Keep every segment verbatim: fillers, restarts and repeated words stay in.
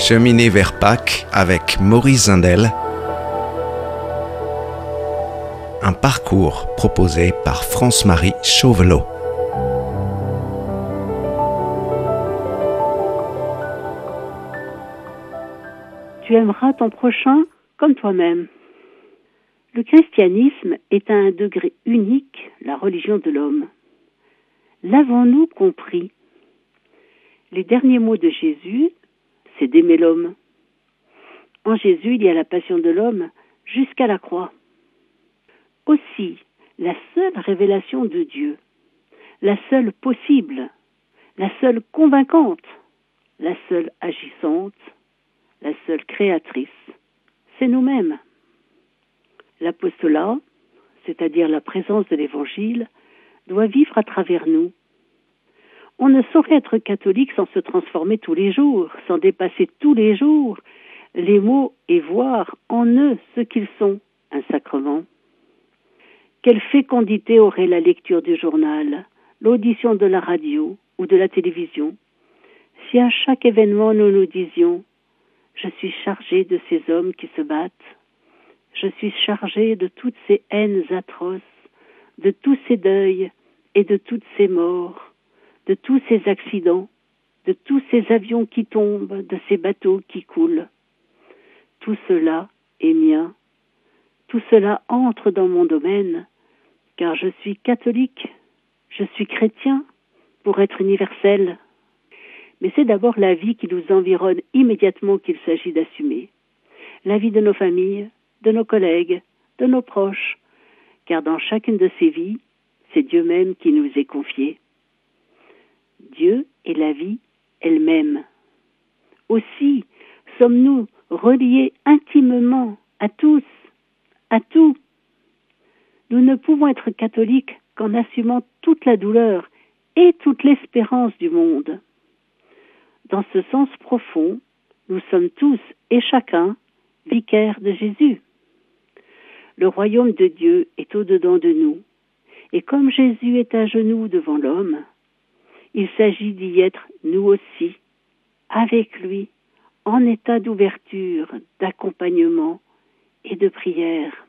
Cheminer vers Pâques avec Maurice Zindel. Un parcours proposé par France-Marie Chauvelot. Tu aimeras ton prochain comme toi-même. Le christianisme est à un degré unique la religion de l'homme. L'avons-nous compris? Les derniers mots de Jésus, c'est d'aimer l'homme. En Jésus, il y a la passion de l'homme jusqu'à la croix. Aussi, la seule révélation de Dieu, la seule possible, la seule convaincante, la seule agissante, la seule créatrice, c'est nous-mêmes. L'apostolat, c'est-à-dire la présence de l'Évangile, doit vivre à travers nous. On ne saurait être catholique sans se transformer tous les jours, sans dépasser tous les jours les mots et voir en eux ce qu'ils sont, un sacrement. Quelle fécondité aurait la lecture du journal, l'audition de la radio ou de la télévision, si à chaque événement nous nous disions « Je suis chargé de ces hommes qui se battent, je suis chargé de toutes ces haines atroces, de tous ces deuils et de toutes ces morts, de tous ces accidents, de tous ces avions qui tombent, de ces bateaux qui coulent. Tout cela est mien. Tout cela entre dans mon domaine, car je suis catholique, je suis chrétien, pour être universel. Mais c'est d'abord la vie qui nous environne immédiatement qu'il s'agit d'assumer. La vie de nos familles, de nos collègues, de nos proches, car dans chacune de ces vies, c'est Dieu même qui nous est confié. Dieu est la vie elle-même. Aussi, sommes-nous reliés intimement à tous, à tout. Nous ne pouvons être catholiques qu'en assumant toute la douleur et toute l'espérance du monde. Dans ce sens profond, nous sommes tous et chacun vicaires de Jésus. Le royaume de Dieu est au-dedans de nous, et comme Jésus est à genoux devant l'homme, il s'agit d'y être nous aussi, avec lui, en état d'ouverture, d'accompagnement et de prière.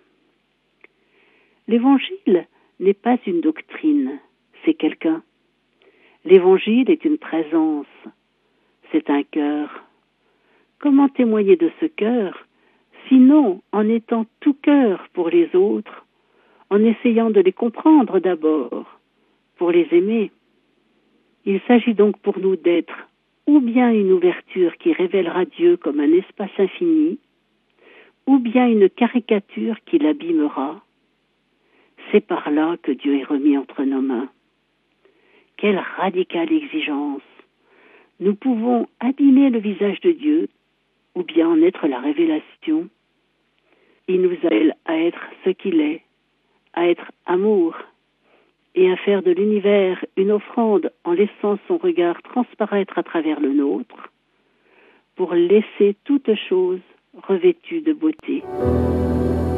L'Évangile n'est pas une doctrine, c'est quelqu'un. L'Évangile est une présence, c'est un cœur. Comment témoigner de ce cœur, sinon en étant tout cœur pour les autres, en essayant de les comprendre d'abord, pour les aimer? Il s'agit donc pour nous d'être ou bien une ouverture qui révélera Dieu comme un espace infini, ou bien une caricature qui l'abîmera. C'est par là que Dieu est remis entre nos mains. Quelle radicale exigence! Nous pouvons abîmer le visage de Dieu, ou bien en être la révélation. Il nous appelle à être ce qu'il est, à être amour, et à faire de l'univers une offrande en laissant son regard transparaître à travers le nôtre, pour laisser toute chose revêtue de beauté.